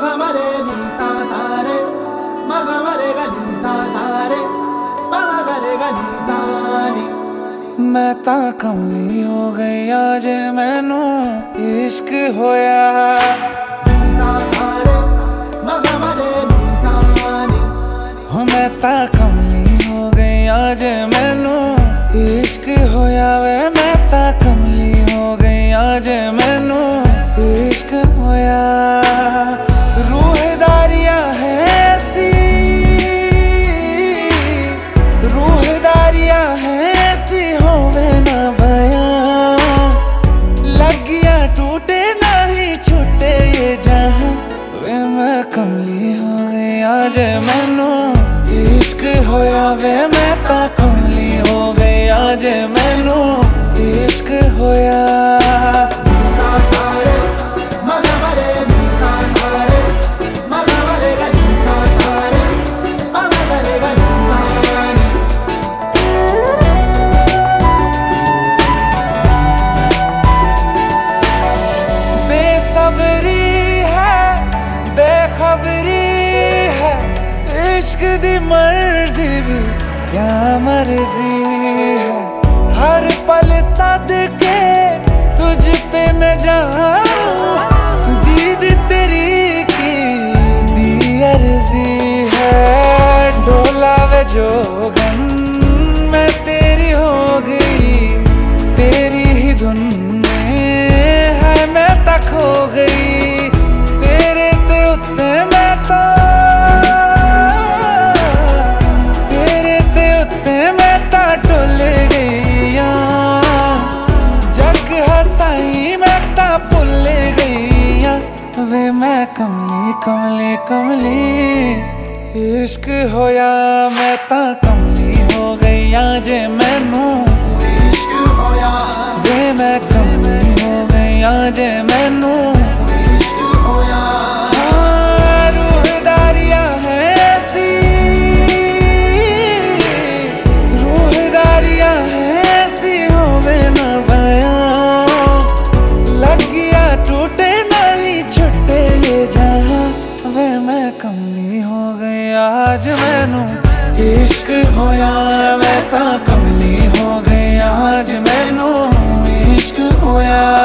मरे नी सा सारे मगा मरेगा नी सा सारे मगा करेगा नी सा नी। मैं तां कमली हो गई आज मैनू इश्क होया। नी सा सारे मगा मरे नी सा नी। हो मैं तां कमली हो गई आज मैनू इश्क होया वे। मैं तां कमली हो गई आज मैनू इश्क होया। रूहदारियां है ऐसी, रूहदारियां है ऐसी होवे ना बयां। लगिया टूटे नहीं छूटे ये जहां वे। मैं कमली हो गई आज मैनू इश्क होया वे। मैं तां कमली हो गई आज मैनू इश्क होया। इश्क दी मर्जी भी क्या मर्जी है। हर पल सदके तुझ पे मैं जाऊं। दीद तेरी की दी अर्जी है। डोला वे जोगन मैं तेरी हो गई। तेरी ही धुन में है मैं तक हो गई। तेरे ते उत्ते मैं तो भुल गई वे। मैं कमली कमली कमली इश्क होया। मैं तां कमली हो गई आज मैनू इश्क होया वे। मैं कमली हो गई आज मैनू इश्क होया। रूहदारियां है ऐसी, रूहदारियां है ऐसी होवे ना बयां। लगिया टूटे नहीं छुट्टे ये जहां वे। मैं कमली हो गई आज मैनू इश्क होया। मैं तां कमली हो गई आज मैनू इश्क होया।